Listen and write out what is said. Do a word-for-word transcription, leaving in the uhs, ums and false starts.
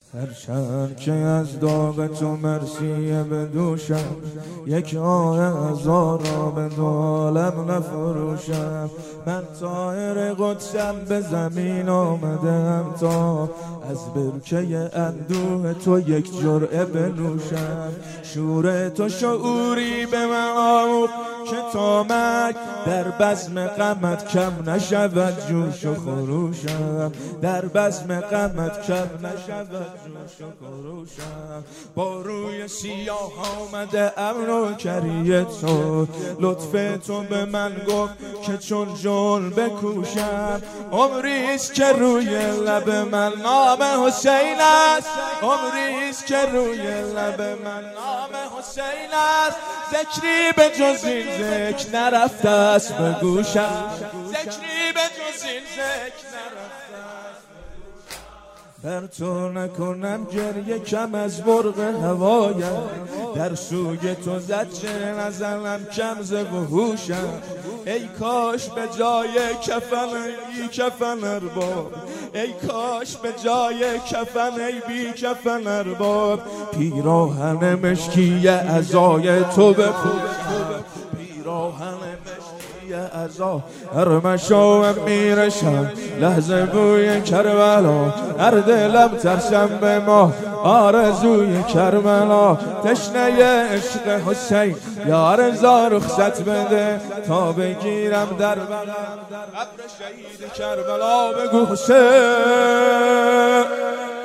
هرچند که از داغ تو مرسیه به دوشم، یک آه هزارا به دو عالم نفروشم. من طایر قدسم به زمین آمدم تا از برکه اندوه تو یک جرعه بنوشم. شور تو شعوری به من آموخت که تا مرگ در بزم غمت کم نشود جوش و خروشم. در بزم غمت کم نشود جوش و خروشم. با روی سیاه آمده امر و کری تو، لطف تو به من گفت که چون جون بکوشم. عمریست که روی لب من نام حسین است، عمریست که روی لب من نام حسین است. ذکری به جز این ذکر نرفته است به گوشم، ذکری به جز این ذکر نرفته است. بر تو نکنم گریه کم از برق هوایم، در سوی تو زجر نزنم کم ز وحوشم. ای کاش به جای کفن ای کفن ارباب، ای کاش به جای کفن ای بی کفن ارباب، پیراهن مشکی عزای تو بپوشم. پیراهن مشکی عزا هر مشام میرشم، لحظه بوی کربلا هر دلم ترسم به ما. آرزوی کربلا تشنه عشق حسین، یا رضا رخصت بده تا بگیرم در بغل قبر شهید کربلا. بگو حسین